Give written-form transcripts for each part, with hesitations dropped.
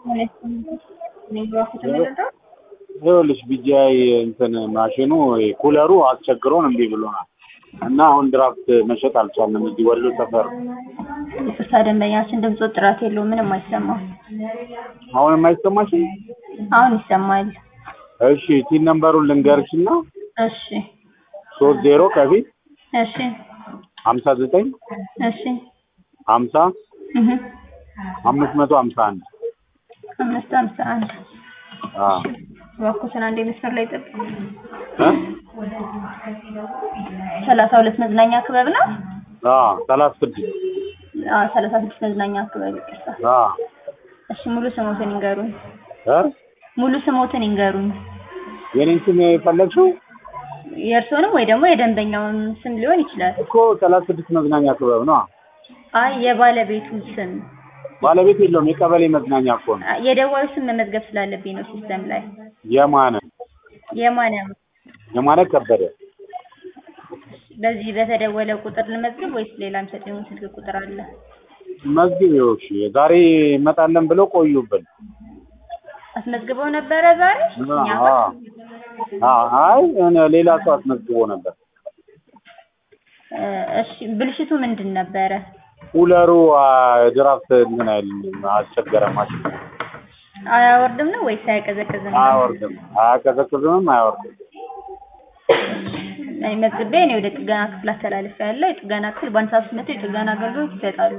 ይኸውልሽ ቢጂአይ እንትን ማሽኑ ኩለሩ አስቸግሮን እምቢ ብሎናል እና አሁን ድራፍት መሸጥ አልቻልንም። እዚህ ወሎ ሰፈር ይቅርታ ደንበኛችን ድምፁ ጥራት የለውም፣ ምንም አይሰማም። አሁንም አይሰማሽም? አሁን ይሰማል። እሺ ቲን ነምበሩን ልንገርሽና እሺ 30 ከፊት እሺ 59 እሺ 50 እህ 551 551 እባክዎትን አንዴ መስመር ላይ ጠብቁ። 32 መዝናኛ ክበብ ነው? 36 36 መዝናኛ ክበብ ይቅርታ። እሺ ሙሉ ስሞትን ይንገሩኝ። ሙሉ ስሞትን ይንገሩኝ። የኔን ስም ፈለግሽው? የእርስዎንም ወይ ደግሞ የደንበኛውን ስም ሊሆን ይችላል እኮ 36 መዝናኛ ክበብ ነው። አይ የባለቤቱን ስም። ባለቤት የለውም፣ የቀበሌ መዝናኛ እኮ ነው። የደዋዩ ስም መመዝገብ ስላለብኝ ነው ሲስተም ላይ። የማነ ከበደ። በዚህ በተደወለ ቁጥር ልመዝግብ ወይስ ሌላም ሰጪው ስልክ ቁጥር አለ? መዝግቢው። እሺ ዛሬ እንመጣለን ብለው ቆዩብን። አስመዝግበው ነበረ ዛሬ? አይ ሌላ ሰው አስመዝግቦ ነበር። እሺ ብልሽቱ ምንድን ነበረ? ኩለሩ ድራፍት እንትን አይልም፣ አስቸገረን ማሽኑ። አያወርድም ነው ወይስ አያቀዘቅዝም? አያወርድም፣ አያቀዘቅዝም፣ አያወርድም። መዝግቤ እኔ ወደ ጥገና ክፍል አስተላልፌያለሁ። የጥገና ክፍል በአንድ ሰዓት ውስጥ መጥተው የጥገና አገልግሎት ይሰጣሉ።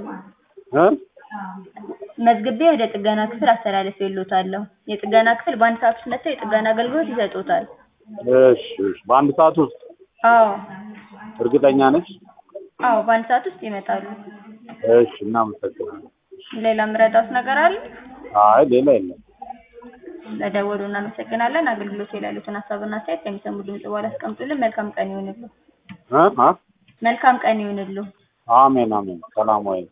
መዝግቤ ወደ ጥገና ክፍል አስተላልፌልዎታለሁ። የጥገና ክፍል በአንድ ሰዓት ውስጥ መጥተው የጥገና አገልግሎት ይሰጡታል። እሺ በአንድ ሰዓት ውስጥ? አዎ። እርግጠኛ ነሽ? አዎ በአንድ ሰዓት ውስጥ ይመጣሉ። እሺ እናመሰግናለን። ሌላ የምረዳዎት ነገር አለ? አይ ሌላ የለም። ለደወሉ እናመሰግናለን። አገልግሎት ላይ ያሉትን ሀሳብና አስተያየት ከሚሰሙ ድምጽ በኋላ አስቀምጡልን። መልካም ቀን ይሁንልዎ። መልካም ቀን ይሁንልዎ። አሜን አሜን። ሰላም ወይ